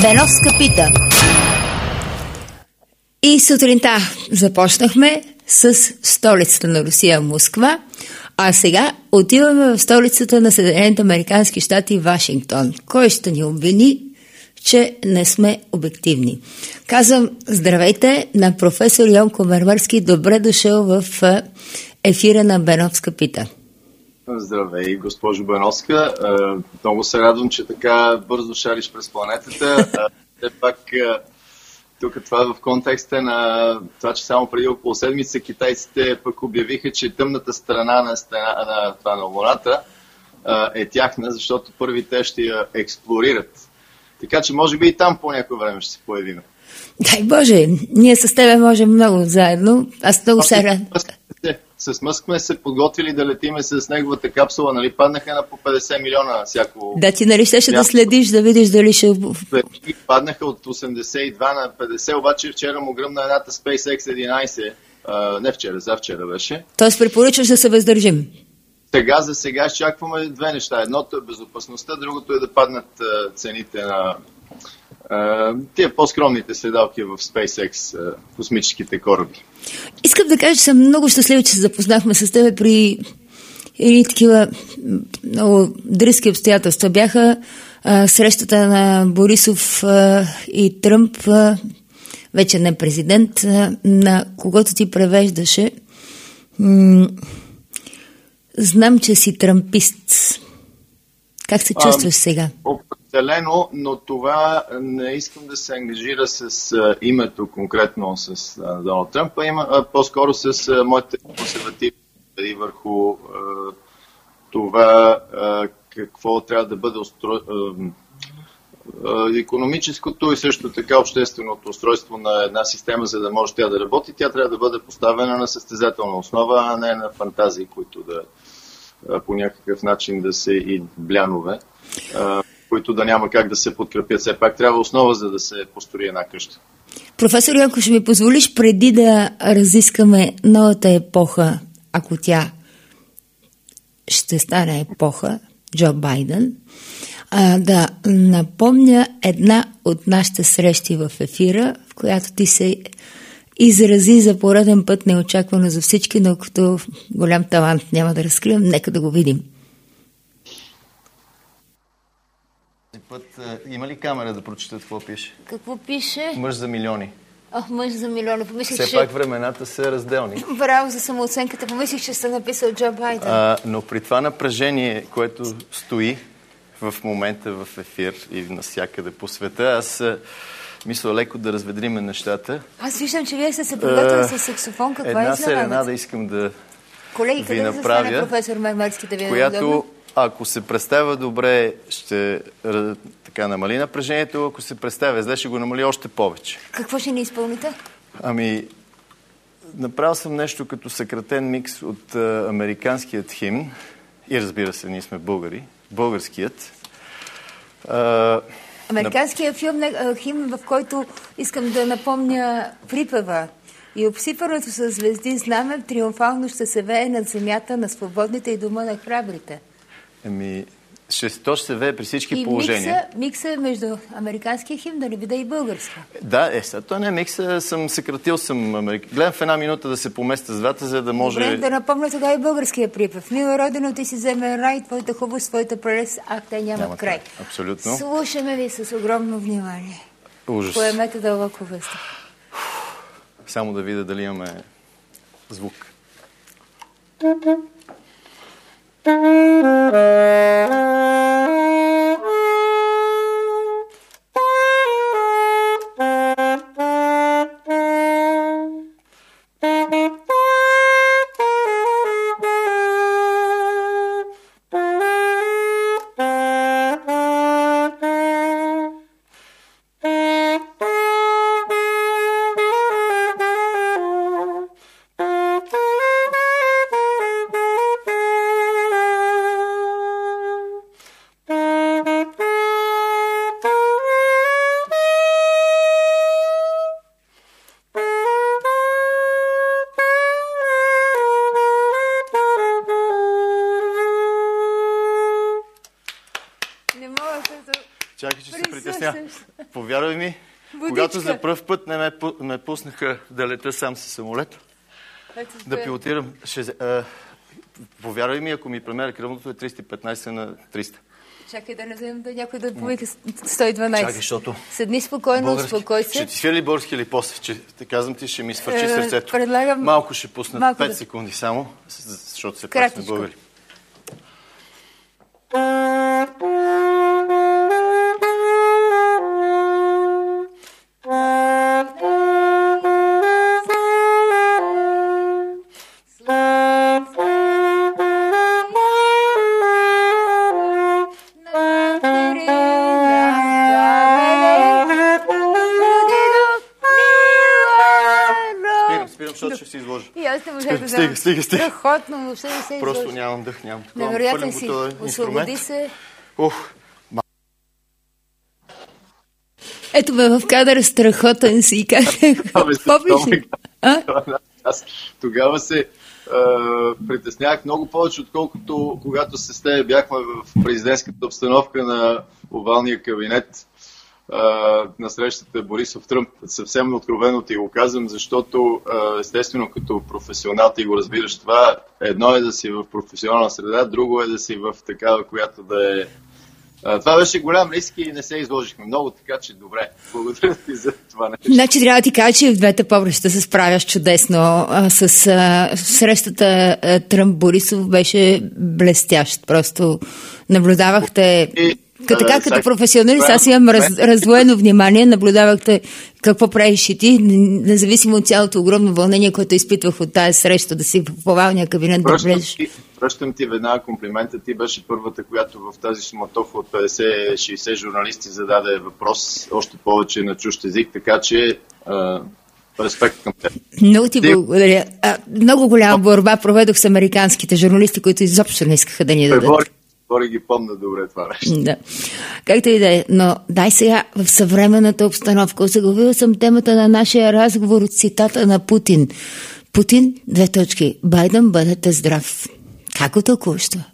Беновска пита. И сутринта започнахме с столицата на Русия, Москва, а сега отиваме в столицата на Съединените американски щати, Вашингтон. Кой ще ни обвини, че не сме обективни? Казвам здравейте на професор Йонко Мермърски. Добре дошъл в ефира на Беновска пита. Здравей, госпожо Беновска. Много се радвам, че така бързо шариш през планетата. Все пак, тук това в контекста на това, че само преди около седмица китайците пък обявиха, че тъмната страна на Луната е тяхна, защото първи те ще я експлорират. Така че може би и там по някое време ще се появим. Дай Боже, ние с тебе можем много заедно. Аз много се радвам. С Мъск сме се подготвили да летиме с неговата капсула, нали? Паднаха на по 50 милиона всяко... Да, ти нали щеше да следиш, да видиш дали ще... Паднаха от 82 на 50, обаче вчера му гръмна едната SpaceX 11, не вчера, завчера беше. Тоест препоръчваш да се въздържим? За сега изчакваме две неща. Едното е безопасността, другото е да паднат цените на тия по-скромните седалки в SpaceX, космическите кораби. Искам да кажа, че съм много щастлива, че се запознахме с теб при едни такива много дръзки обстоятелства. Бяха срещата на Борисов и Тръмп, вече не президент, на когото ти превеждаше. Знам, че си тръмпист. Как се чувстваш сега? Определено, но това не искам да се ангажира с името конкретно с Доналд Тръмп, а по-скоро с моите консервативни върху това какво трябва да бъде икономическото и също така общественото устройство на една система, за да може тя да работи. Тя трябва да бъде поставена на състезателна основа, а не на фантазии, които да по някакъв начин да се и блянове, които да няма как да се подкрепят. Все пак трябва основа, за да се построи една къща. Професор Янко, ще ми позволиш преди да разискаме новата епоха, ако тя ще стане епоха, Джо Байден, да напомня една от нашите срещи в ефира, в която ти се изрази за пореден път неочаквано за всички, но като голям талант няма да разкривам, нека да го видим. Път, има ли камера да прочитат какво пише? Какво пише? Мъж за милиони. Мъж за милиони. Помислих, все пак времената са разделни. Браво за самооценката. Помислих, че сте написал Джо Байден. Но при това напрежение, което стои в момента в ефир и навсякъде по света, аз мисля леко да разведриме нещата. Аз виждам, че вие сте се подготвили с саксофон. Каква една е изненадата? серенада искам да колеги, ви направя, къде да професор Мермърски да ви която, ако се представя добре, ще така намали напрежението, ако се представя зле, ще го намали още повече. Какво ще ни изпълните? Направил съм нещо като съкратен микс от американският химн и разбира се, ние сме българи, българският. Американският химн, в който искам да напомня припева: и обсипаното с звезди знаме триумфално ще се вее над земята на свободните и дома на храбрите. То ще се вее при всички положения. Микса между американския химн да не биде и български. Да, то не е микса, съкратил съм. Гледам в една минута да се поместя с двата, за да може... Добре, да напомня тогава и българския припев. Мила родино, ти си вземе рай, твоята хубост, твоята прелест, те нямат край. Абсолютно. Слушаме ви с огромно внимание. Ужас. Поемете дълбоко въздух. Само да видя дали имаме звук. Чакай, че се притесня. Повярвай ми, когато за пръв път не ме пуснаха да лета сам със самолет, да пилотирам, повярвай ми, ако ми премеря кръвното е 315 на 300. Чакай да не вземем да някой да повика 112. Чакай, защото... Седни спокойно, успокой се. Ще ти свирли български или после? Че, казвам ти, ще ми свърчи сърцето. Предлагам... Малко ще пусна, 5 секунди само, защото се пак сме българи. Защото ще се изложа. И аз не можах да знам. Стига. Страхотно, въобще не се изложи. Просто нямам дъх, нямам. Невероятен си. Освободи се. Ето ме в кадър, страхотен си. Помниш ли? Аз тогава се притеснявах много повече, отколкото когато с теб бяхме в президентската обстановка на овалния кабинет на срещата Борисов-Тръмп. Съвсем откровено ти го казвам, защото естествено като професионал ти го разбираш това. Едно е да си в професионална среда, друго е да си в такава, която да е... Това беше голям риск и не се изложихме много, така че добре. Благодаря ти за това нещо. Значи трябва да ти кажа, че в двете поприща се справяш чудесно. С срещата Тръмп-Борисов беше блестящ. Просто наблюдавахте... Като професионалист, аз имам раздвоено внимание, наблюдавахте какво правиш и ти, независимо от цялото огромно вълнение, което изпитвах от тази среща, да си в овалния кабинет да влезеш. Връщам ти веднага комплимента. Ти беше първата, която в тази суматоха от 50-60 журналисти зададе въпрос, още повече на чужд език, така че респект към теб. Много ти благодаря. Много голяма борба проведох с американските журналисти, които изобщо не искаха да ни дадат. Бори ги помня добре това нещо. Да. Както и да е. Но дай сега в съвременната обстановка. Заглавила съм темата на нашия разговор от цитата на Путин. Путин, : Байден, бъдете здрав. Как го тълкуваш това?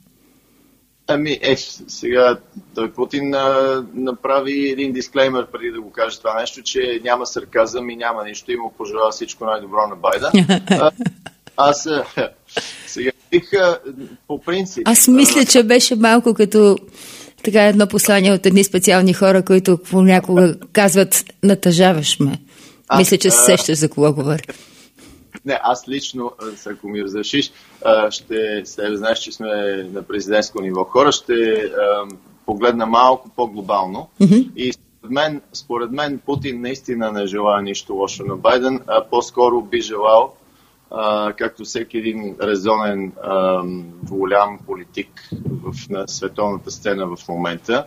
Сега той Путин направи един дисклеймер преди да го каже това нещо, че няма сарказъм и няма нищо и му пожелава всичко най-добро на Байден. Аз сега по принцип... Аз мисля, че беше малко като така едно послание от едни специални хора, които понякога казват: натъжаваш ме. Мисля, че се сещаш за кого говоря. Не, аз лично, ако ми разрешиш, знаеш, че сме на президентско ниво хора, ще погледна малко по-глобално. И според мен Путин наистина не желая нищо лошо на Байден, а по-скоро би желал, както всеки един резонен голям политик на световната сцена в момента,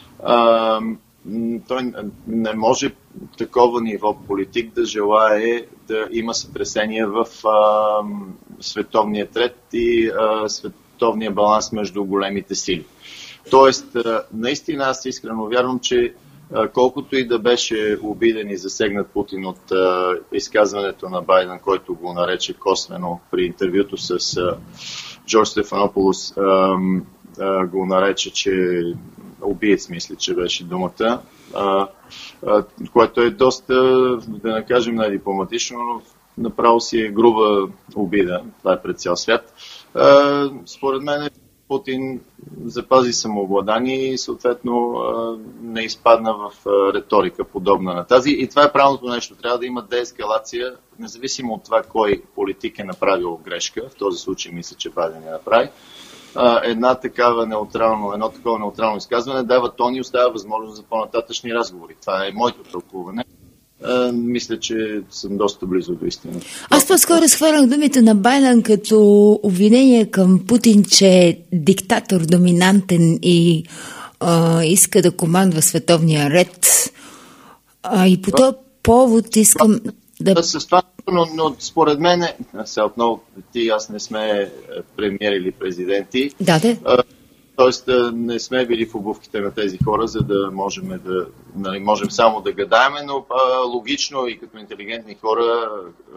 той не може такова ниво политик да желае да има сътресение в световния ред и световния баланс между големите сили. Тоест, наистина аз искрено вярвам, че колкото и да беше обиден и засегнат Путин от изказването на Байден, който го нарече косвено при интервюто с Джордж Стефанополос, го нарече, че убиец, мисля, че беше думата, което е доста, да не кажем най-дипломатично, но направо си е груба обида. Това е пред цял свят. Според мен Путин запази самообладание и съответно не изпадна в риторика подобна на тази. И това е правилното нещо. Трябва да има деескалация, независимо от това кой политик е направил грешка. В този случай мисля, че Байден я направи. Едно такова неутрално изказване дава тон и оставя възможност за по-нататъчни разговори. Това е моето тълкуване. Мисля, че съм доста близо до истината. Аз по-скоро схванах думите на Байден като обвинение към Путин, че е диктатор, доминантен и иска да командва световния ред. И по този повод искам да... С това, но според мен, отново ти аз не сме премиери или президенти. Да. Тоест не сме били в обувките на тези хора, за да можем само да гадаеме, но логично и като интелигентни хора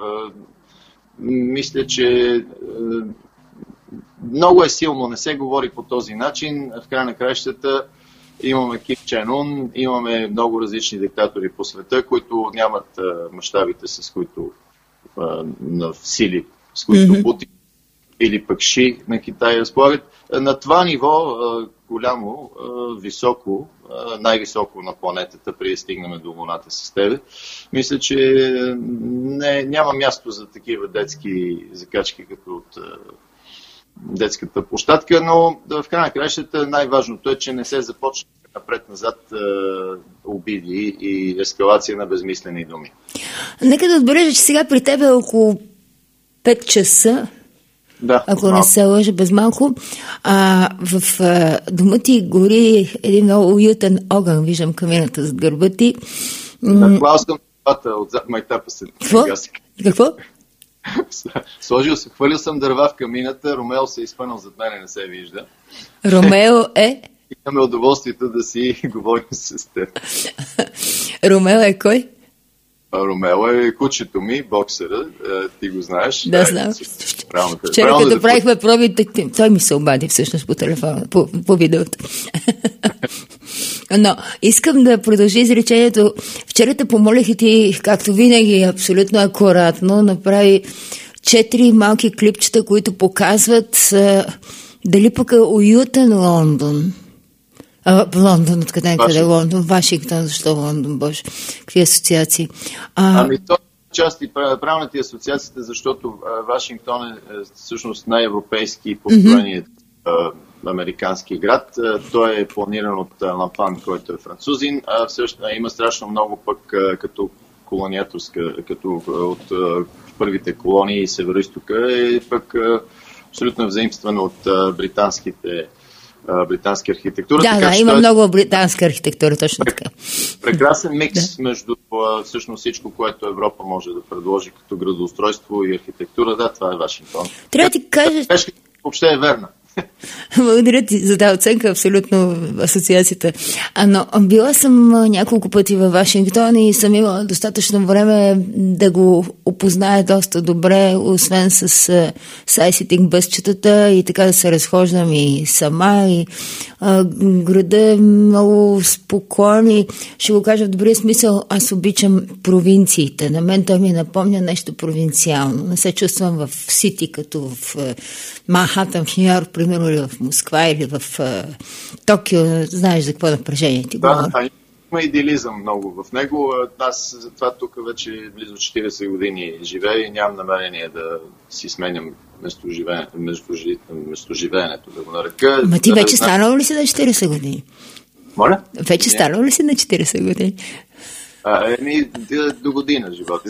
мисля, че много е силно, не се говори по този начин. В края на краищата имаме Ким Чен Ун, имаме много различни диктатори по света, които нямат мащабите, с които на сили, с които Путин или пък Ши на Китай разполагат. На това ниво, голямо, високо, най-високо на планетата, преди стигнем до Луната с тебе, мисля, че няма място за такива детски закачки, като от детската площадка, но в край на краищата най-важното е, че не се започне напред-назад обиди и ескалация на безмислени думи. Нека да отбележа, че сега при тебе е около 5 часа, да, ако не се лъжа, без малко. В дома ти гори един много уютен огън, виждам камината зад гърба ти. Да, клал съм дървата отзад майтапа се. Какво? Хвърлил съм дърва в камината, Ромео се е изпънал зад мене, не се вижда. Ромео е? Имаме удоволствието да си говорим с теб. Ромео е кой? Ромео е кучето ми, боксера, ти го знаеш. Да, знам. Вчера като правихме пробите, той ми се обади всъщност по телефона, по видеото. Но искам да продължи изречението. Вчера те помолих и ти, както винаги, абсолютно акуратно, направи 4 малки клипчета, които показват дали пък е уютен Лондон. Лондон, откъде е Лондон? Вашингтон, защо Лондон, боже? Какви асоциации? То части правилна ти асоциацията, защото Вашингтон е всъщност най-европейски построение американски град. Той е планиран от Лампан, който е французин, има страшно много пък като колониаторска, като от първите колонии Североистока е пък абсолютно взаимствано от британски архитектура. Да, има много британска архитектура, точно така. Прекрасен микс между всъщност всичко, което Европа може да предложи като градоустройство и архитектура. Да, това е Вашингтон. Трябва да ти кажа... Въобще е верна. Благодаря ти за тази оценка, абсолютно асоциацията. Но била съм няколко пъти във Вашингтон и съм имала достатъчно време да го опозная доста добре, освен с сайситинг бъсчетата и така да се разхождам и сама. И града е много спокоен. Ще го кажа в добрия смисъл, аз обичам провинциите. На мен той ми напомня нещо провинциално. Не се чувствам в Сити, като в Манхатън, в Нью-Йорк, примерно, или в Москва, или в Токио. Знаеш за какво напрежение ти говоря? Има идеализъм много в него. Аз затова тук вече близо 40 години живея и нямам намерение да си сменям местоживеенето, да го нарека. Ма ти вече станало ли си на 40 години? Моля? Вече станало ли си на 40 години? До година живота.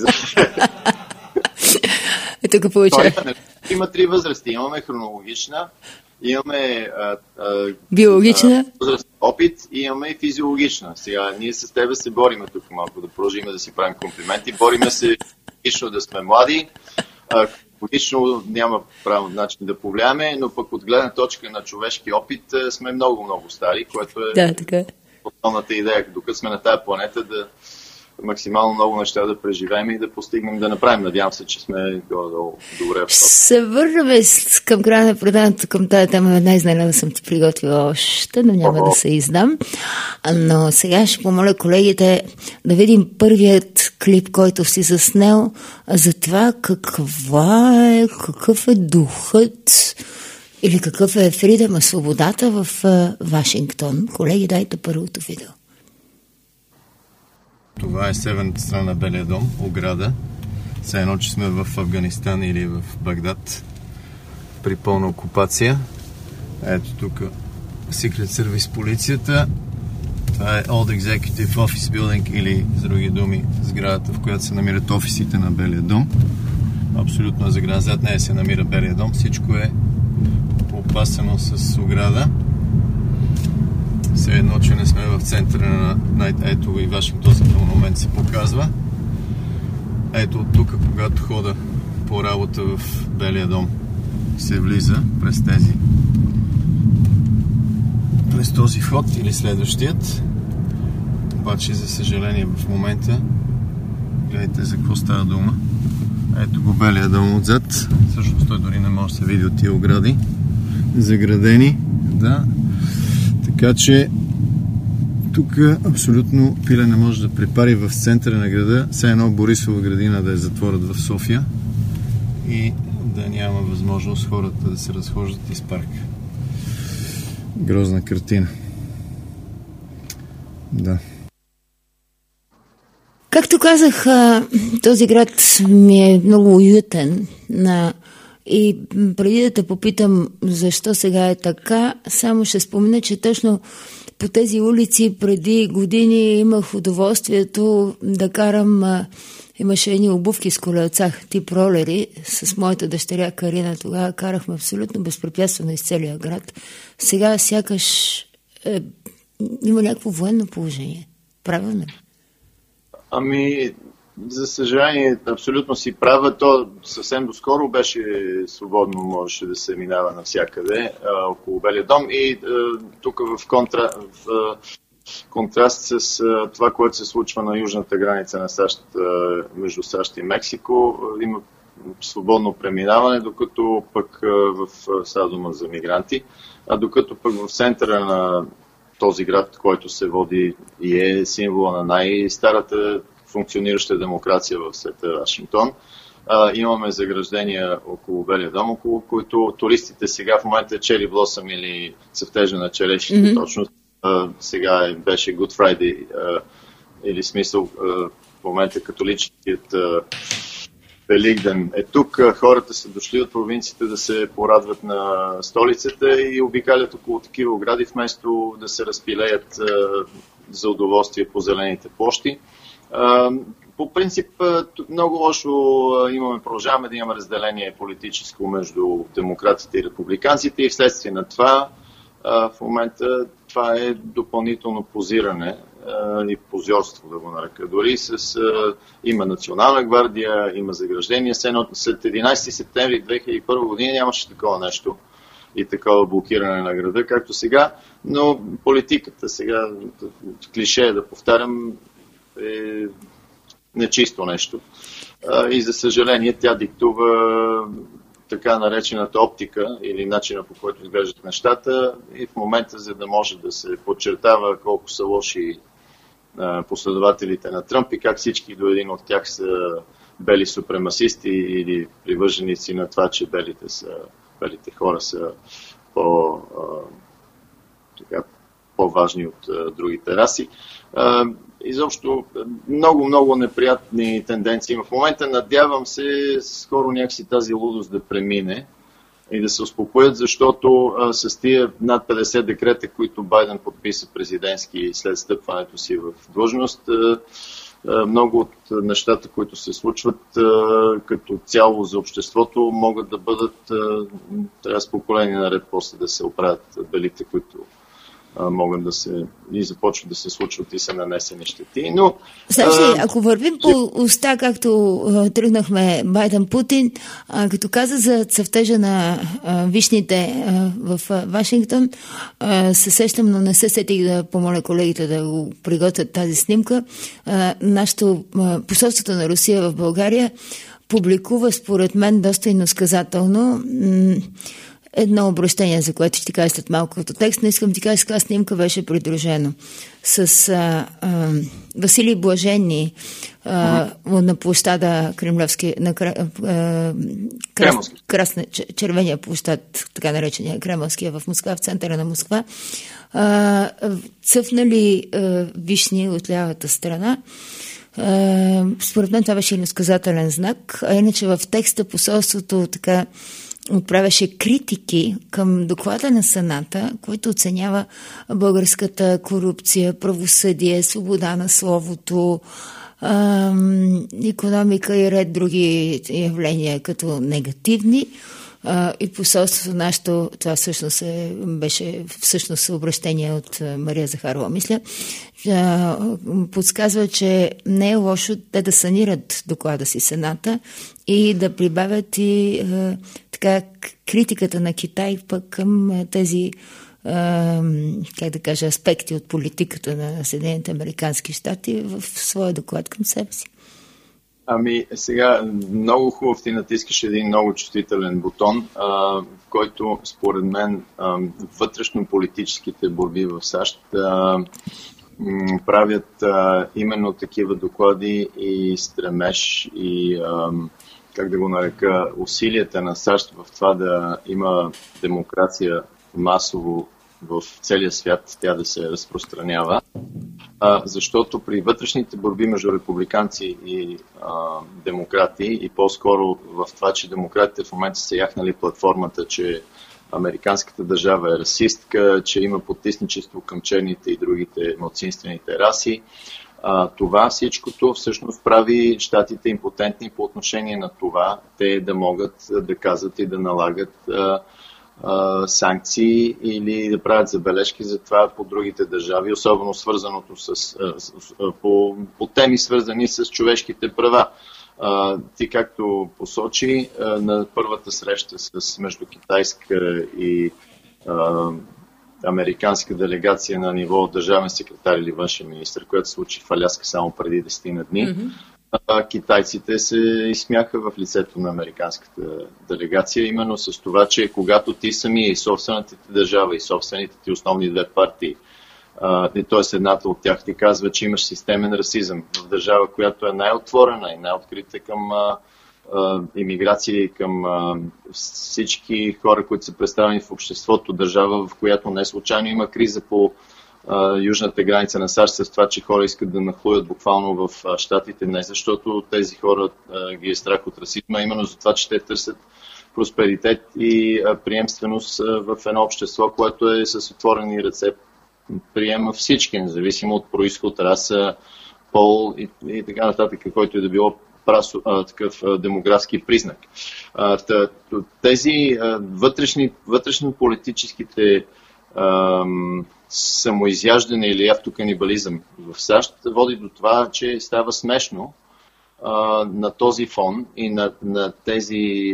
Тук получава. Има 3 възрасти. Имаме хронологична, имаме биологична, опит и имаме и физиологична. Сега ние с тебе се бориме тук малко, да продължим да си правим комплименти. Бориме се лично да сме млади. Лично няма право начин да повлияме, но пък от гледна точка на човешки опит сме много стари, което е основната идея, докато сме на тази планета, да максимално много неща да преживеем и да постигнем, да направим. Надявам се, че сме добре. Се върнем към края на преданието към тази тема. Една изненада съм ти приготвила още, но няма да се издам. Но сега ще помоля колегите да видим първият клип, който си заснел, за това какъв е духът или какъв е фридъма, свободата в Вашингтон. Колеги, дайте първото видео. Това е северната страна на Белия дом, ограда. Все едно, че сме в Афганистан или в Багдад при пълна окупация. Ето тук Secret Service полицията. Това е Old Executive Office Building или, с други думи, сградата, в която се намират офисите на Белия дом. Абсолютно е заграда. Зад нея се намира Белия дом. Всичко е опасено с ограда. Все едно, че не сме в центъра на... Ето и Вашингтон за този момент се показва. Ето от тук, когато хода по работа в Белия дом, се влиза през този вход или следващият. Обаче, за съжаление, в момента гледайте за какво става дума. Ето го Белия дом отзад. Всъщност той дори не може да се види от тия огради. Заградени, да. Така че Тук абсолютно пиле не може да препари в центъра на града, все едно Борисова градина да е затворят в София и да няма възможност хората да се разхождат из парка. Грозна картина. Да. Както казах, този град ми е много уютен. И преди да те попитам защо сега е така, само ще спомена, че точно по тези улици преди години имах удоволствието да карам, имаше едни обувки с колелца, тип ролери, с моята дъщеря Карина. Тогава карахме абсолютно безпрепятствено из целия град. Сега сякаш има някакво военно положение. Правилно ли? Ами, за съжаление, абсолютно си права. То съвсем доскоро беше свободно, можеше да се минава навсякъде около Белия дом. И тук в контраст с това, което се случва на южната граница на САЩ, между САЩ и Мексико, има свободно преминаване, докато пък в Садома за мигранти, а докато пък в центъра на този град, който се води и е символа на най-старата функционираща демокрация в света, Вашингтон. Имаме заграждения около Белия дом, около които туристите сега в момента чери блосъм или цъфтежа на черешите. Точно сега беше Good Friday или смисъл в момента католическият Великден е тук. Хората са дошли от провинциите да се порадват на столицата и обикалят около такива огради, вместо да се разпилеят за удоволствие по зелените площи. По принцип, много лошо продължаваме да имаме разделение политическо между демократите и републиканците и вследствие на това в момента това е допълнително позиране и позорство, да го нарека. Дори има Национална гвардия, има заграждения. След 11 септември 2001 година нямаше такова нещо и такова блокиране на града, както сега, но политиката сега, клише да повтарям, е нечисто нещо. И за съжаление тя диктува така наречената оптика или начина, по който изглеждат нещата и в момента, за да може да се подчертава колко са лоши последователите на Тръмп и как всички до един от тях са бели супремасисти или привърженици на това, че белите хора са по-важни от другите раси. Изобщо много неприятни тенденции. В момента надявам се скоро някакси тази лудост да премине и да се успокоят, защото с тия над 50 декрета, които Байден подписа президентски след стъпването си в длъжност, много от нещата, които се случват като цяло за обществото, могат да бъдат трябва с поколение наред после да се оправят белите, които могат да се и започват да се случват и са нанесени щети. Но ако вървим по уста, както тръгнахме Байден-Путин, като каза за цъфтежа на вишните в Вашингтон, се сещам, но не се сетих да помоля колегите да го приготвят тази снимка. Нашето посолството на Русия в България публикува, според мен, доста иносказателно едно обращение, за което ще ти кажа след малко като текст, но искам ти кажа, с каква снимка беше придружено. С Василий Блажени на площада Кремлевски, на червения площад, така наречения Кремлевския в Москва, в центъра на Москва, цъфнали вишни от лявата страна. Според мен това беше иносказателен знак, а иначе в текста посолството така отправяше критики към доклада на Сената, който оценява българската корупция, правосъдие, свобода на словото, икономика и ред други явления като негативни. И посолството нашето, това всъщност беше обращение от Мария Захарова, мисля, подсказва, че не е лошо те да санират доклада си Сената и да прибавят и така критиката на Китай пък към тези аспекти от политиката на Съединените американски щати в своя доклад към себе си. Ами сега много хубав ти натискаш един много чувствителен бутон, в който според мен вътрешно-политическите борби в САЩ правят именно такива доклади и стремеж и, как да го нарека, усилията на САЩ в това да има демокрация масово в целия свят, тя да се разпространява. Защото при вътрешните борби между републиканци и демократи, и по-скоро в това, че демократите в момента са яхнали платформата, че американската държава е расистка, че има потисничество към черните и другите малцинствените раси, това всичкото всъщност прави щатите импотентни по отношение на това, те да могат да казват и да налагат санкции или да правят забележки за това по другите държави, особено свързаното по теми свързани с човешките права. Ти, както посочи, на първата среща между китайска и американска делегация на ниво държавен секретар или външен министър, която се случи в Аляска само преди 10 на дни, китайците се изсмяха в лицето на американската делегация, именно с това, че когато ти самия и собствената ти държава и собствените ти основни две партии, т.е. едната от тях ти казва, че имаш системен расизъм в държава, която е най-отворена и най-открита към имиграция и към всички хора, които са представени в обществото, държава, в която не случайно има криза по южната граница на САЩ с това, че хора искат да нахлуят буквално в щатите, не защото тези хора ги е страх от расизма, именно за това, че те търсят просперитет и приемственост в едно общество, което е с отворени ръце, приема всички, независимо от произход, раса, пол и така нататък, който е да било такъв демографски признак. Тези вътрешно-политическите самоизяждане или автоканибализъм в САЩ води до това, че става смешно на този фон и на тези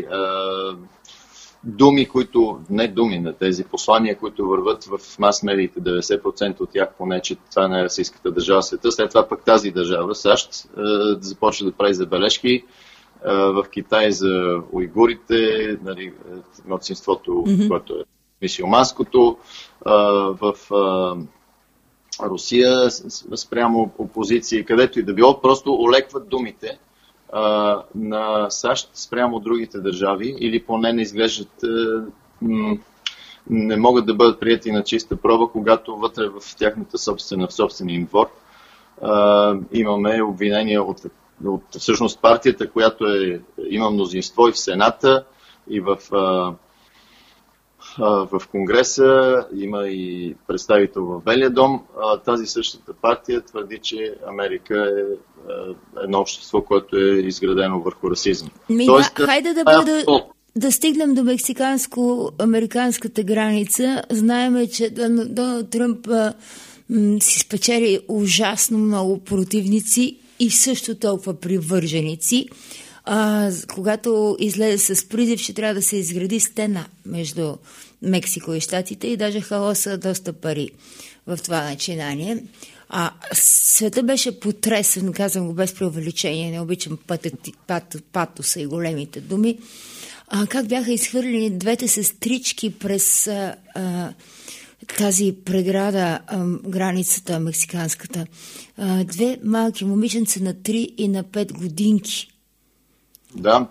на тези послания, които върват в мас-медиите, 90% от тях поне, че това не е расистската държава в света. След това пък тази държава, САЩ, започва да прави забележки в Китай за уйгурите, нали, малцинството, което е мюсюлманското, в Русия спрямо опозиции, където и да било, просто олекват думите на САЩ спрямо другите държави или поне не изглеждат, не могат да бъдат прияти на чиста проба, когато вътре в тяхната в собствения им двор имаме обвинения от всъщност партията, която има мнозинство и в Сената, и в Конгреса, има и представител в Белия дом. Тази същата партия твърди, че Америка е едно общество, което е изградено върху расизъм. Хайде да стигнем до мексиканско-американската граница. Знаеме, че Доналд Тръмп си спечели ужасно много противници и също толкова привърженици. Когато излезе с призив, че трябва да се изгради стена между Мексико и щатите и даже хаоса доста пари в това начинание. Света беше потресен, казвам го без преувеличение, не обичам патоса и големите думи. Как бяха изхвърлени двете сестрички през тази преграда, границата мексиканската. Две малки момиченца на 3 и на 5 годинки. Да,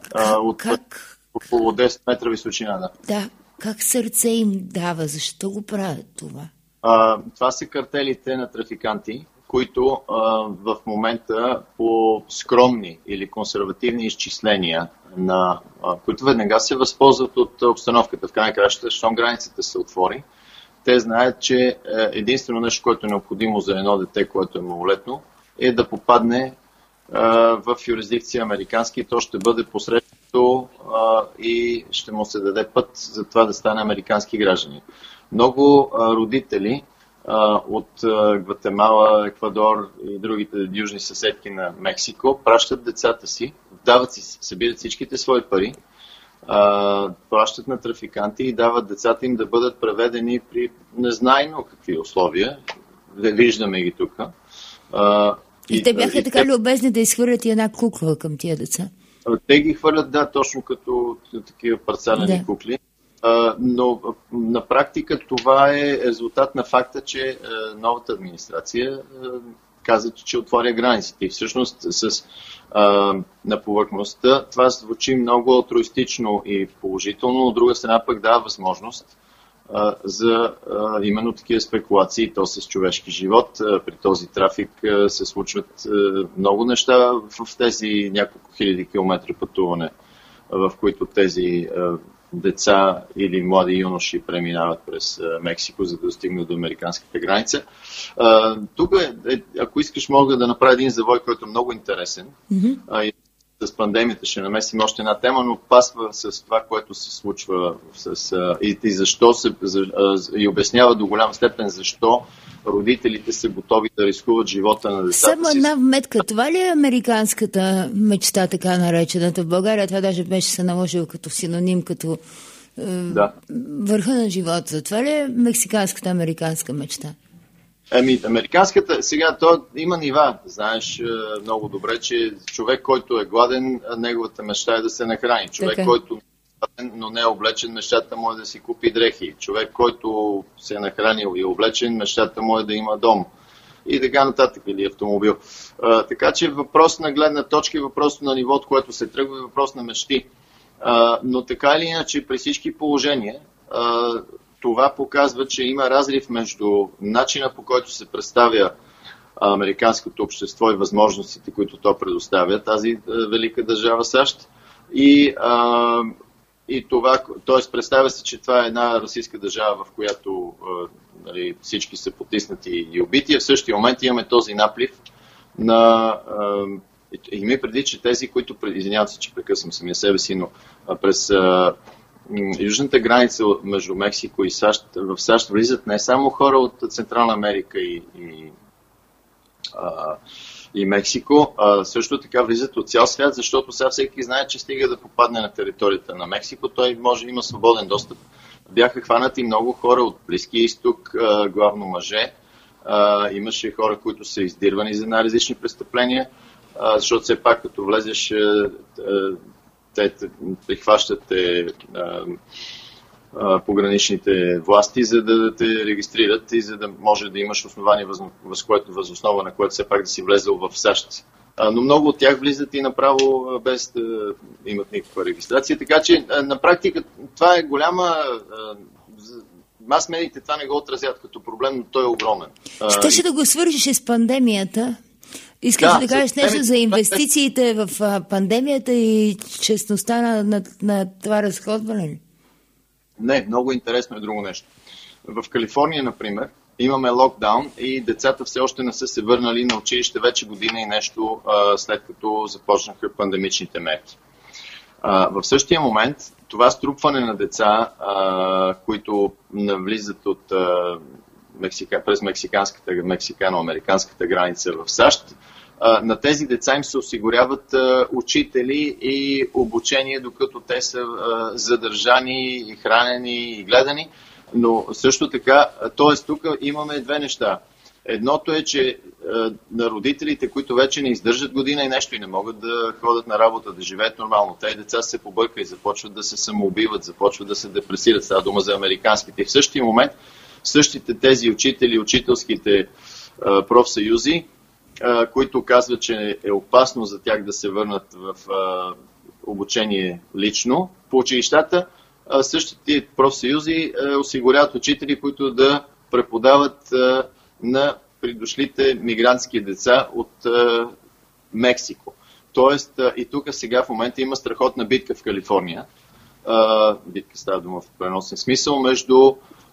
около 10 метра височина, да. Да, как сърце им дава? Защо го правят това? Това са картелите на трафиканти, които в момента по скромни или консервативни изчисления, които веднага се възползват от обстановката в крайна краща, щом границата се отвори. Те знаят, че единствено нещо, което е необходимо за едно дете, което е малолетно, е да попадне в юрисдикция американски, то ще бъде посредството и ще му се даде път за това да стане американски гражданин. Много родители от Гватемала, Еквадор и другите южни съседки на Мексико пращат децата си, събират всичките свои пари, пращат на трафиканти и дават децата им да бъдат преведени при незнайно какви условия. Виждаме ги тук. И те бяха така любезни да изхвърлят и една кукла към тия деца. Те ги хвърлят, да, точно като такива парцалени кукли. Но на практика това е резултат на факта, че новата администрация каза, че отворя границите. И всъщност на повърхността това звучи много алтруистично и положително, от друга страна пък дава възможност за именно такива спекулации, то с човешки живот. При този трафик се случват много неща в тези няколко хиляди километри пътуване, в които тези деца или млади юноши преминават през Мексико, за да достигнат до американската граница. Тук, ако искаш, мога да направя един завой, който е много интересен. И с пандемията ще намесим още една тема, но пасва с това, което се случва и защо и обяснява до голяма степен защо родителите са готови да рискуват живота на децата си. Само една вметка. Това ли е американската мечта, така наречената в България? Това даже беше се наложило като синоним, като върха на живота. Това ли е мексиканската американска мечта? Американската, сега, то има нива. Знаеш много добре, че човек, който е гладен, неговата мечта е да се нахрани. Човек, който е гладен, но не е облечен, мечтата му е да си купи дрехи. Човек, който се е нахранил и е облечен, мечтата му е да има дом. И така нататък, или автомобил. Така че въпрос на гледна точка, въпрос на нивото, което се тръгва, въпрос на мечти. Но така или иначе, при всички положения, това показва, че има разрив между начина, по който се представя американското общество и възможностите, които то предоставя, тази велика държава САЩ, и това, т.е. представя се, че това е една расистска държава, в която всички са потиснати и убити, а в същия момент имаме този наплив на... Има преди, че тези, които... Извинявам се, че прекъсвам самия себе си, но през... южната граница между Мексико и САЩ, в САЩ влизат не само хора от Централна Америка и Мексико, също така влизат от цял свят, защото сега всеки знае, че стига да попадне на територията на Мексико, той има свободен достъп. Бяха хванати много хора от Близкия изток, главно мъже. Имаше хора, които са издирвани за най-различни престъпления, защото все пак като влезеш, те прихващат пограничните власти, за да те регистрират и за да може да имаш основание, възоснова на което все пак да си влезъл в САЩ. Но много от тях влизат и направо без да имат никаква регистрация. Така че на практика това е голяма... Мас-медиите това не го отразят като проблем, но той е огромен. Щеше да го свържиш с пандемията. Искаш да кажеш нещо за инвестициите в пандемията и честността на това разходване? Не, много интересно е друго нещо. В Калифорния, например, имаме локдаун и децата все още не са се върнали на училище вече година и нещо, след като започнаха пандемичните мерки. В същия момент това струпване на деца, които навлизат през мексикано-американската граница в САЩ, на тези деца им се осигуряват учители и обучение, докато те са задържани, хранени и гледани. Но също така, т.е. тук имаме две неща. Едното е, че на родителите, които вече не издържат година и нещо и не могат да ходят на работа, да живеят нормално, тези деца се побъркат и започват да се самоубиват, започват да се депресират. Става дума за американските. И в същия момент същите тези учители, учителските профсъюзи, които казват, че е опасно за тях да се върнат в обучение лично по училищата, същите профсъюзи осигуряват учители, които да преподават на придошлите мигрантски деца от Мексико. Тоест, и тук сега в момента има страхотна битка в Калифорния. Битка става дума в преносен смисъл между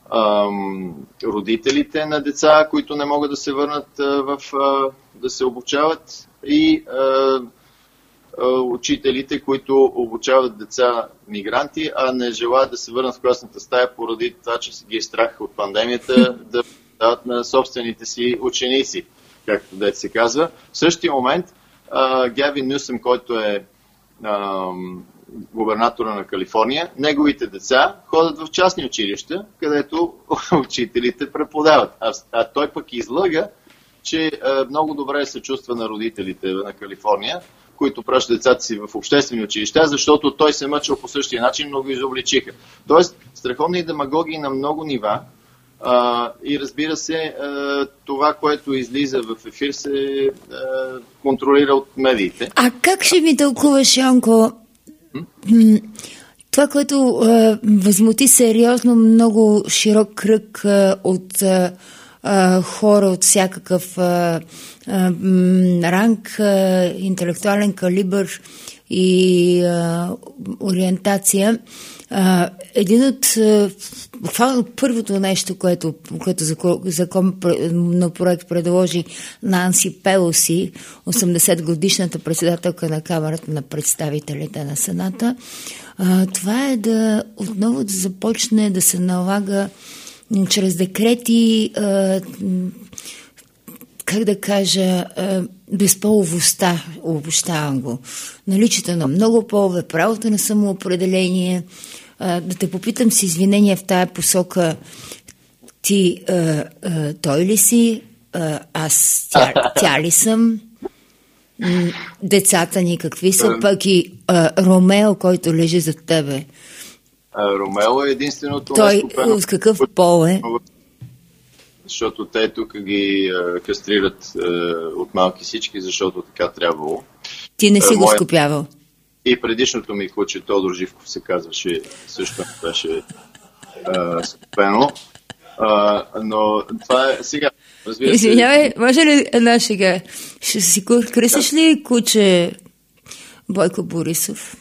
родителите на деца, които не могат да се върнат да се обучават, и учителите, които обучават деца мигранти, а не желаят да се върнат в класната стая поради това, че ги е страх от пандемията да дават на собствените си ученици, както дете се казва. В същия момент Гавин Нюсъм, който е губернатора на Калифорния, неговите деца ходят в частни училища, където учителите преподават. А той пък излъга, че много добре се чувства на родителите на Калифорния, които пращат децата си в обществени училища, защото той се мъчил по същия начин, но го изобличиха. Тоест, страхотни демагогии на много нива. И разбира се, това, което излиза в ефир, се контролира от медиите. А как ще ми тълкуваш, Янко, това, което възмути сериозно много широк кръг от хора от всякакъв ранг, интелектуален калибър и ориентация. Един от първото нещо, което законопроект предложи Нанси Пелоси, 80-годишната председателка на Камерата на представителите на Сената, това е да отново да започне да се налага чрез декрети, как да кажа, безполовостта, обобщавам го. Наличието на много полове, правото на самоопределение. Да те попитам с извинение в тая посока, ти той ли си, аз тя ли съм, децата ни какви са, пък и Ромео, който лежи зад тебе. Ромео е единственото той нещо. Той от какъв пол е? Защото те тук ги кастрират от малки всички, защото така трябвало. Ти не си го скопявал? И предишното ми куче, Тодор Живков се казваше, също беше скопено. Но това е сега. Извинявай, може ли една шега? Ще си кръсиш ли куче Бойко Борисов?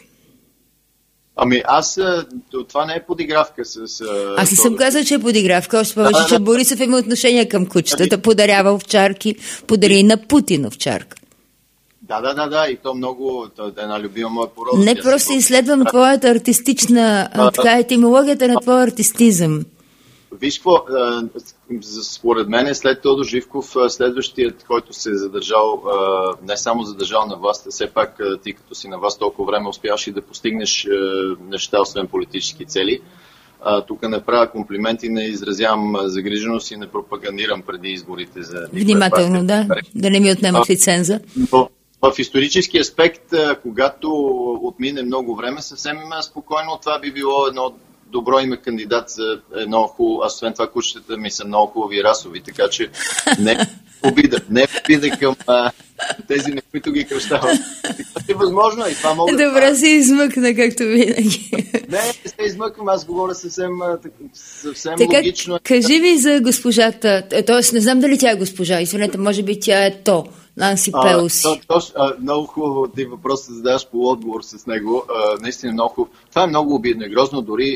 Ами аз, това не е подигравка с... Аз не съм казал, че е подигравка, още повече, че Борисов има отношение към кучетата, подарява овчарки, подари на Путин овчарка. Да, и то много, е една любима моя порода. Не, просто изследвам твоята артистична, така етимологията на твоя артистизъм. Виж какво, според мен след Тодор Живков, следващият, който се е задържал, не само задържал на власт, все пак ти като си на власт толкова време успяваш и да постигнеш неща, освен политически цели. Тук не правя комплименти, не изразявам загриженост и не пропагандирам преди изборите. Внимателно, да не ми отнемат лиценза. В исторически аспект, когато отмине много време, съвсем спокойно това би било едно добро име кандидат за едно хубаво, аз освен това кучетата ми са много хубави расови, така че не обида към тези, на които ги кръщават. Това е възможно и това мога Добре да... се измъкна, както винаги. Не се измъквам, аз говоря съвсем така, логично. Кажи ми за госпожата, т.е. не знам дали тя е госпожа, извинете, може би тя е Нанси Пелоси. Много хубаво ти въпрос да задаваш по отговор с него. Наистина много хубаво. Това е много обидно и грозно. Дори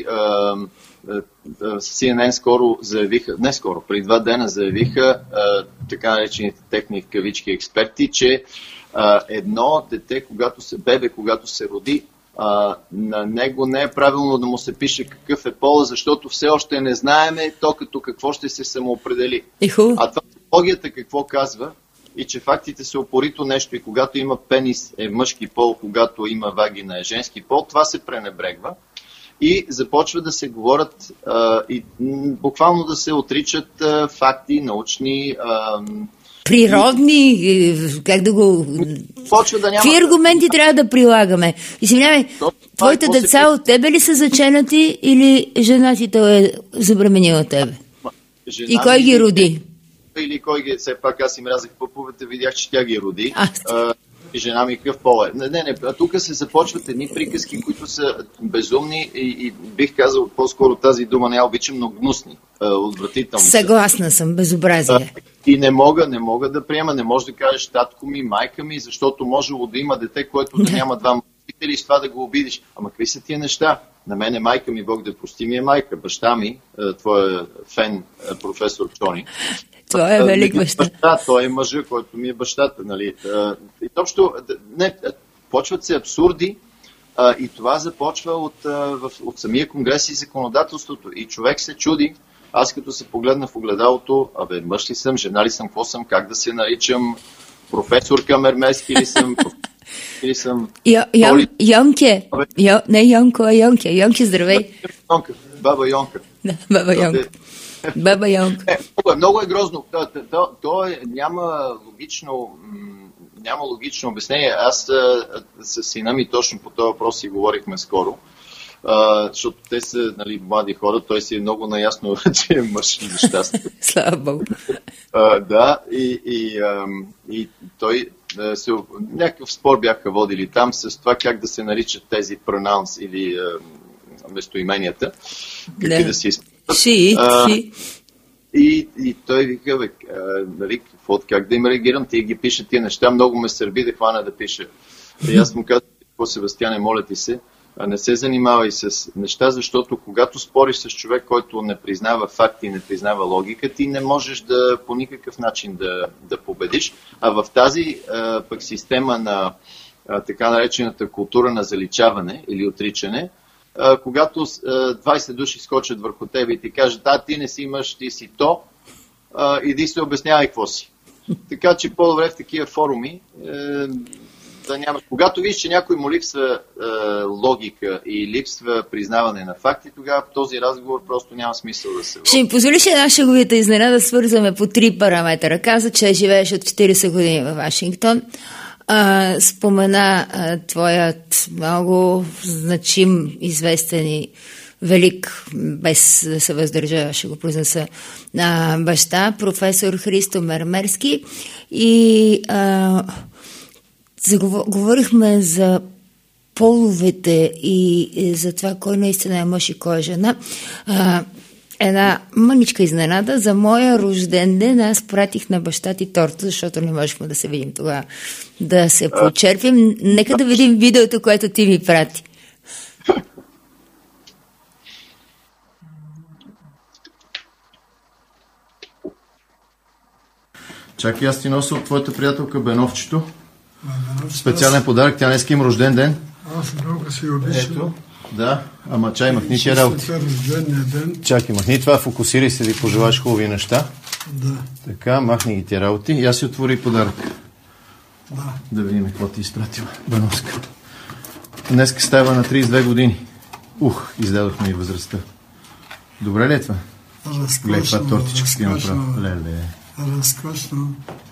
CNN скоро заявиха, не скоро, преди 2 дена заявиха така наречените техни кавички експерти, че едно дете, когато се роди, на него не е правилно да му се пише какъв е пола, защото все още не знаеме то като какво ще се самоопредели. А това психологията какво казва? И че фактите са упорито нещо и когато има пенис е мъжки пол, когато има вагина е женски пол, това се пренебрегва и започва да се говорят и буквално да се отричат факти, научни... природни, как да го... Какви аргументи трябва да прилагаме? Извинявай, твоите деца от тебе ли са заченати или жена ти е забременила тебе? И кой ги роди? Или кой ги, все пак аз им рязах пъповете, видях, че тя ги роди. И жена ми какъв пол е. Не, тук се започват едни приказки, които са безумни и бих казал по-скоро тази дума не я обичам, но гнусни, отвратителни. Съгласна съм, безобразие. И не мога да приема, не може да кажеш татко ми, майка ми, защото можело да има дете, което да няма двама родители и с това да го обидиш. Ама какви са тия неща? На мен е майка ми, Бог да прости, ми е майка. Баща ми, твоя фен, професор Чони. Това е велик баща. Той е мъжа, който ми е бащата. Нали? И точно, почват се абсурди и това започва от самия конгрес и законодателството. И човек се чуди, аз като се погледна в огледалото, мъж ли съм, жена ли съм, какво съм, как да се наричам, професор Камермески ли съм, Йонке. Не Йонко, а Йонке. Йонке, здравей. Баба Йонка. Да, баба Йонка. Баба Йонка. Много е грозно. То няма логично няма логично обяснение. Аз с сина ми точно по този въпрос си говорихме скоро. Защото те са, нали, млади хора, той си е много наясно, че е мъж и нещастен. Слава Богу. Да, и той някакъв спор бяха водили там с това как да се наричат тези pronounce или местоименията. Какви да се използват. И той вика, нали, как да им реагирам, ти ги пише тия неща, много ме сърби да хвана да пиша. И аз му казвам, Себастияне, моля ти се, не се занимавай с неща, защото когато спориш с човек, който не признава факти, не признава логика, ти не можеш да по никакъв начин да победиш. А в тази пък система на така наречената култура на заличаване или отричане, когато 20 души скочат върху тебе и ти кажат, ти не си мъж, ти си то, иди се обяснявай какво си. Така че по-добре в такива форуми да няма. Когато виж, че някой му липсва логика и липсва признаване на факти, тогава този разговор просто няма смисъл да се води. Ще ми позволиш една шеговита изненада да свързваме по 3 параметъра. Каза, че живееш от 40 години във Вашингтон. Спомена твоят много значим, известен и велик, без да се въздържа, ще го произнеса, баща, професор Христо Мермерски. И говорихме за половете и за това кой наистина е мъж и кой е жена. Една мъничка изненада. За моя рожден ден аз пратих на баща ти торта, защото не можехме да се видим тогава, да се почерпим. Нека да видим видеото, което ти ми прати. Чакай, аз ти нося от твоята приятелка Беновчето. Специален подарък, тя днес има рожден ден. Аз много си обичам. Ето, да, ама чай, махни тия работи. Чакай, махни това, фокусирай се, да ви пожелаш хубави неща. Да. Така, махни ги тия работи и аз си отвори подарък. Да. Да видим какво ти изпратила Беновска. Днеска става на 32 години. Издадохме и възрастта. Добре ли е това? Разкошно. Гледай, това тортичка си направо. Разкошно.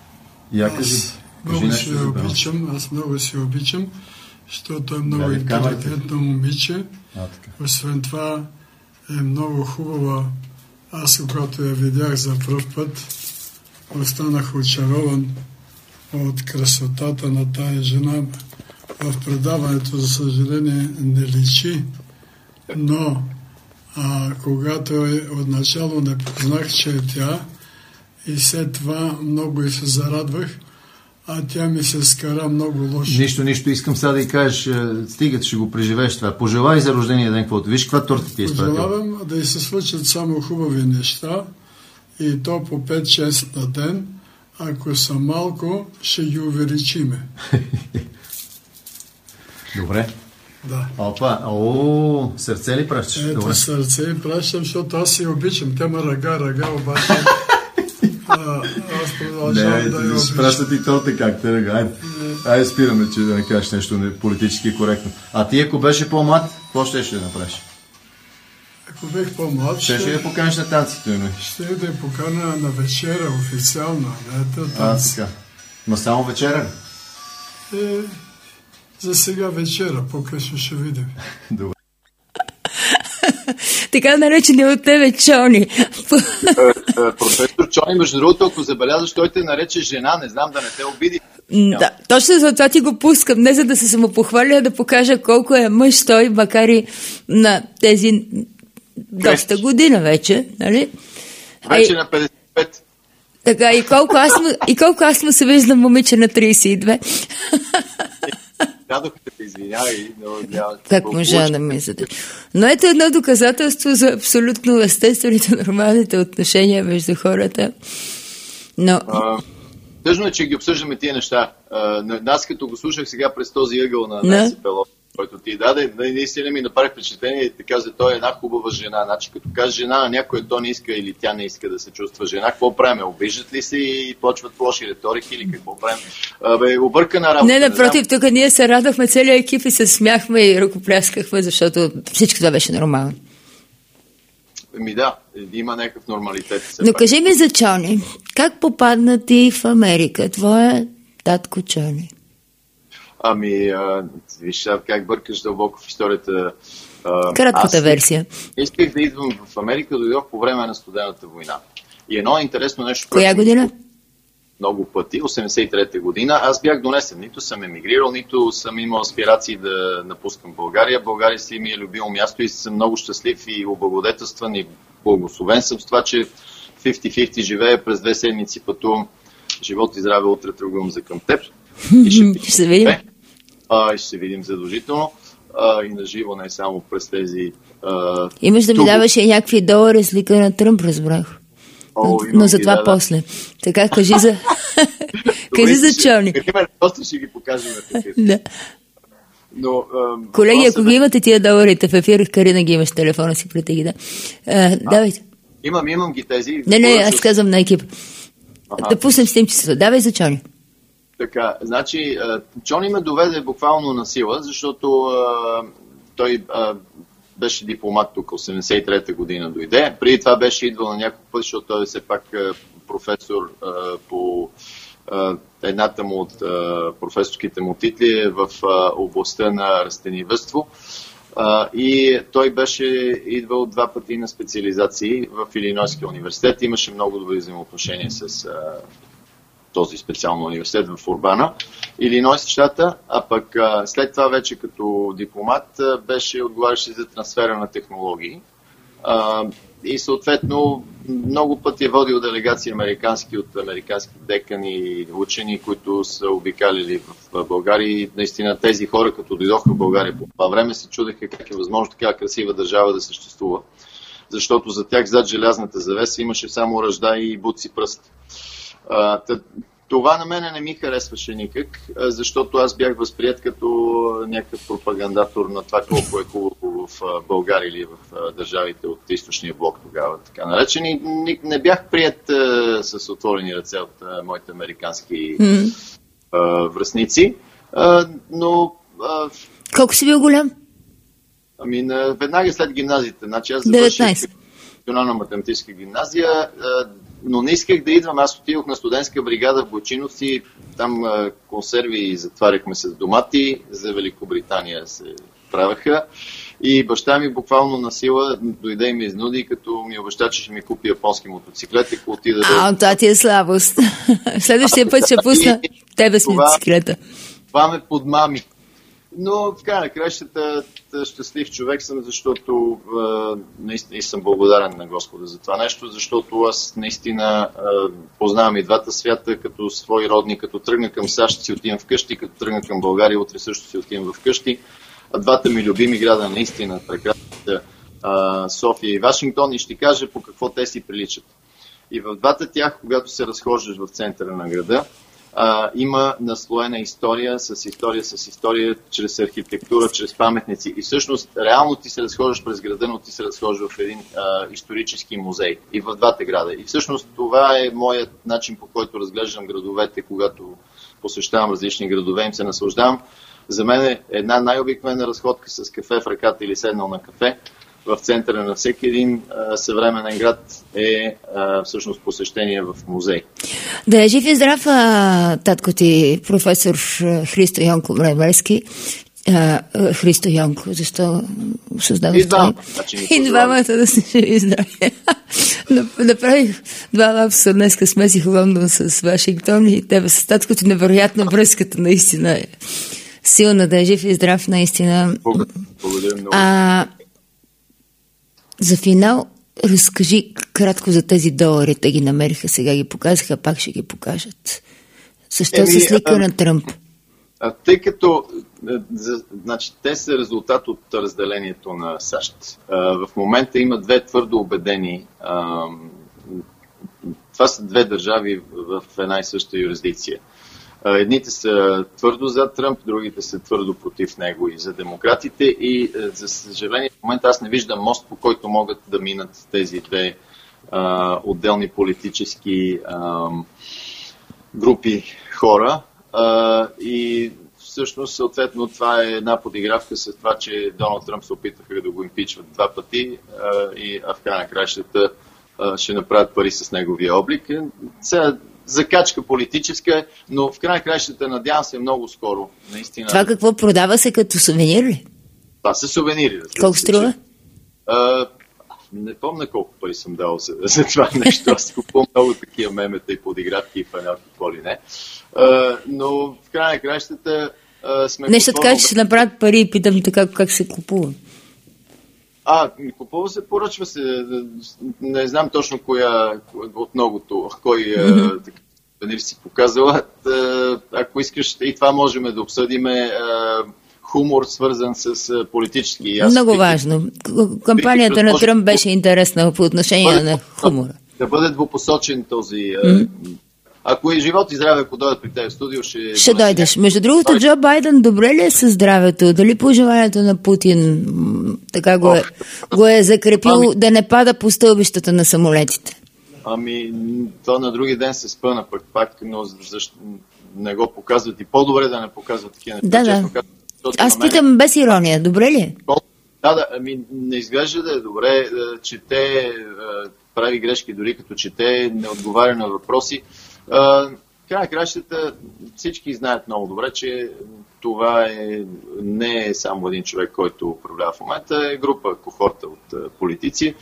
Аз много си обичам, защото е много интелигентно момиче. Освен това е много хубава. Аз, когато я видях за пръв път, останах очарован от красотата на тая жена. В предаването, за съжаление, не личи, но когато отначало не познах, че е тя, и след това много и се зарадвах, а тя ми се скара много лошо. Нищо, искам сега да й кажеш, стига, ще го преживееш това. Пожелай за рождения ден, каквото. Виж каква торта ти е изпратила. Пожелавам да й се случат само хубави неща и то по 5-6 на ден. Ако са малко, ще ги увеличиме. Добре. Да. Опа, сърце ли пращаш? Ето, добре. Сърце пращам, защото аз си обичам. Тя ме ръга, обаче аз продължавам да я обичам. Праща ти торта как те ръга. Айде спираме, че да не кажеш нещо политически коректно. А ти, ако беше по-млад, какво ще направиш? Ако бех по-млад, ще я поканиш на танците. Ще да я покана на вечера официално. Така. Но само вечера? За сега вечера, по-късно ще видим. Добре. Така наречени от тебе Чони. Професор Чони, между другото, ако забелязваш, той те нарече жена, не знам да не те обиди. Да, точно за това ти го пускам. Не за да се самопохваля, да покажа колко е мъж той, макар и на тези доста година вече, нали? Вече на 55. Така, и колко аз му се виждам момиче на 32. Дадох те, извинявай, но няма... Как можа да мислите? Но ето едно доказателство за абсолютно естествените, нормалните отношения между хората. Но... Тъжно е, че ги обсъждаме тия неща. Аз като го слушах сега през този ъгъл на Ненси Пелоси, който ти даде, наистина ми направи впечатление и така, за той е една хубава жена. Значи, като каже жена на някой, то не иска или тя не иска да се чувства жена, какво правим? Обиждат ли се и почват лоши риторики или какво правим? Объркана работа. Не, напротив, тук ние се радвахме, целият екип и се смяхме и ръкопляскахме, защото всичко това беше нормално. Да, има някакъв нормалитет. Но кажи ми за Чони, как попадна ти в Америка? Татко Чони. Виж как бъркаш дълбоко в историята. Кратката версия. Исках да идвам в Америка, дойдох по време на студената война. И едно интересно нещо... Коя година? Много пъти, 83-та година. Аз бях донесен. Нито съм емигрирал, нито съм имал аспирации да напускам България. България си ми е любимо място и съм много щастлив и облагодетелстван и благословен съм с това, че 50-50 живея, през 2 седмици пътувам. Живот и здраве, утре тръгвам за към теб. И ще се видим. И ще се видим задължително. И на живо, не само през тези... Имаш да ми даваш и някакви долари с лика на Тръмп, разбрах. Но за това после. Така, кажи за... кажи за Чони. Просто ще ги покажем на ефир. Да. Но, колеги, ако ги имате тия доларите в ефир, Карина ги имаш телефона си, прете ги, да. Давайте. Имам ги тези. Не, аз казвам на екип. Да пуснем снимчето. Давай за Чони. Така, значи, Чони ме доведе буквално на сила, защото той беше дипломат тук, 83-та година дойде. Преди това беше идвал на няколко пъти, защото той все пак професор по едната му от професорските му титли е в областта на растениевъдство. И той беше идвал 2 пъти на специализации в Илинойския университет. Имаше много добри взаимоотношения с този специално университет в Урбана, Илинойс щата, а пък след това вече като дипломат беше отговаряше за трансфера на технологии и съответно много пъти е водил делегации американски от американски декани и учени, които са обикалили в България и наистина тези хора, като дойдоха в България по това време, се чудеха как е възможно така красива държава да съществува, защото за тях зад желязната завеса имаше само ръжда и буци пръст. Това на мене не ми харесваше никак, защото аз бях възприет като някакъв пропагандатор на това колко е хубаво в България или в държавите от източния блок тогава, така наречени. Не бях прият с отворени ръце от моите американски връстници, но... Колко си бил голям? Веднага след гимназията. Значи аз 19. Национална математическа гимназия, но не исках да идвам. Аз отидох на студентска бригада в Бойчиновци, там консерви затваряхме с домати, за Великобритания се правеха и баща ми буквално на сила дойде и ме изнуди, като ми обеща, че ще ми купи японски мотоциклет и отида да... Това ти е слабост. Следващия път ще пусна тебе с мотоциклета. Това ме подмами. Но в края на краищата щастлив човек съм, защото наистина съм благодарен на Господа за това нещо, защото аз наистина познавам и двата свята като свои родни, като тръгна към САЩ си отивам вкъщи, като тръгна към България утре също си отивам вкъщи. А двата ми любими града наистина прекрасните София и Вашингтон и ще кажа по какво те си приличат. И в двата тях, когато се разхождаш в центъра на града, има наслоена история, чрез архитектура, чрез паметници. И всъщност, реално ти се разхождаш през града, но ти се разхождаш в един исторически музей. И в двата града. И всъщност това е моят начин, по който разглеждам градовете, когато посещавам различни градове, им се наслаждавам. За мен е една най-обикновена разходка с кафе в ръката или седнал на кафе в центъра на всеки един съвременен град е всъщност посещение в музей. Да е жив и здрав, татко ти, професор Христо Йонко Мревелски. Христо Йонко, защо създадох това? И двамата да се живи и здраве. Направих 2 лапса днеска, смесих Лондон с Вашингтон и тебе с татко ти. Невероятна връзката наистина е силна, да е жив и здрав наистина. Благодаря много. За финал, разкажи кратко за тези долари. Те ги намериха, сега ги показаха, пак ще ги покажат. Защо се слика на Тръмп? Тъй като значи, те са резултат от разделението на САЩ. В момента има 2 твърдо убедени. Това са 2 държави в една и съща юрисдикция. Едните са твърдо за Тръмп, другите са твърдо против него и за демократите. И за съжаление в момента аз не виждам мост, по който могат да минат тези 2 отделни политически групи хора. И всъщност, съответно, това е една подигравка с това, че Доналд Тръмп се опитаха да го импичват 2 пъти и в края на краищата ще направят пари с неговия облик. Сега закачка политическа, но в край кращата надявам се много скоро. Наистина. Това какво продава се като сувенир ли? Това са сувенири. Колко струва? Не помня колко пари съм дал за това нещо. Аз купувам много такива мемета и подигравки и фанелки, какво ли не. Но в край на кращата сме... Нещо така, че ще направят пари и питам така как се купува. Купува се, поръчва се. Не знам точно коя от многото, кой сувенир си показала. Ако искаш, и това можем да обсъдиме. Хумор, свързан с политически. Много важно. Кампанията на Тръмп беше интересна по отношение на хумора. Да бъде двупосочен този... Ако и живот и здраве, ако дойдат при тези студио, ще дойдеш. Между другото, Джо Байден добре ли е със здравето? Дали по желанието на Путин така го е закрепил да не пада по стълбищата на самолетите? То на други ден се спъна пак, но защо не го показват и по-добре да не показват такива неща. Да. Аз питам без ирония. Добре ли е? Да, не изглежда да е добре. Чете, прави грешки, дори като чете, не отговаря на въпроси. Край на кращата всички знаят много добре, че това не е само един човек, който управлява в момента, е група, кохорта от политици.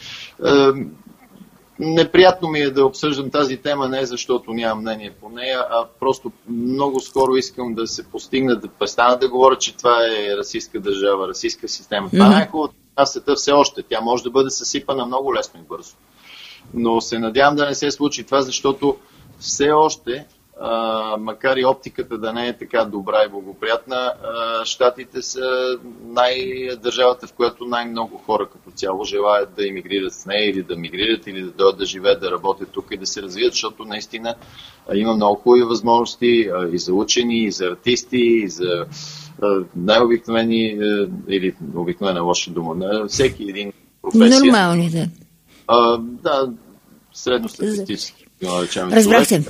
Неприятно ми е да обсъждам тази тема, не защото нямам мнение по нея, а просто много скоро искам да се постигне, да престана да говоря, че това е расистска държава, расистска система. Това не е хубаво в света все още. Тя може да бъде съсипана много лесно и бързо. Но се надявам да не се случи това, защото все още, макар и оптиката да не е така добра и благоприятна, щатите са държавата, в която най-много хора като цяло желаят да имигрират с нея или да мигрират, или да дойдат да живеят, да работят тук и да се развият, защото наистина има много хубави възможности и за учени, и за артисти, и за най-обикновени, или обикновена лоша дума, на всеки един професия. Нормални, да. Да, средностатистически. Разбрахте.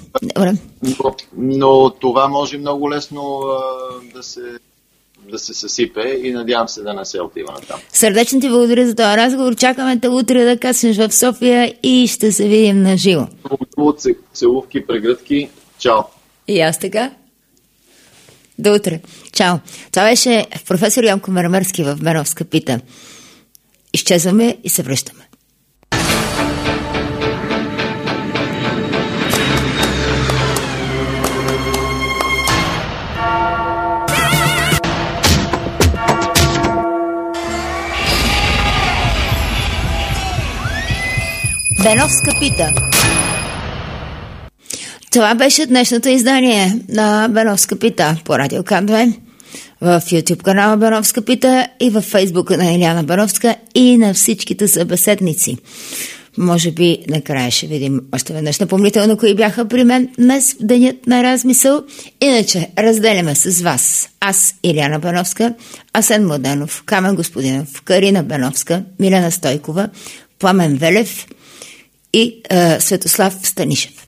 Но това може много лесно да се съсипе и надявам се да не се отива натам. Сърдечно ти благодаря за този разговор. Чакаме те утре да кацнеш в София и ще се видим на живо. Целувки, прегръдки. Чао. И аз така. До утре. Чао. Това беше професор Йонко Марамърски в Беновска пита. Изчезваме и се връщаме. Беновска пита. Това беше днешното издание на Беновска пита по Радио К2, в YouTube канала Беновска пита и в Фейсбука на Илияна Беновска и на всичките събеседници. Може би накрая ще видим още веднъж напомнително кои бяха при мен днес в денят на размисъл. Иначе разделяме с вас аз, Илияна Беновска, Асен Младенов, Камен Господинов, Карина Беновска, Милена Стойкова, Пламен Велев и Светослав Станишев.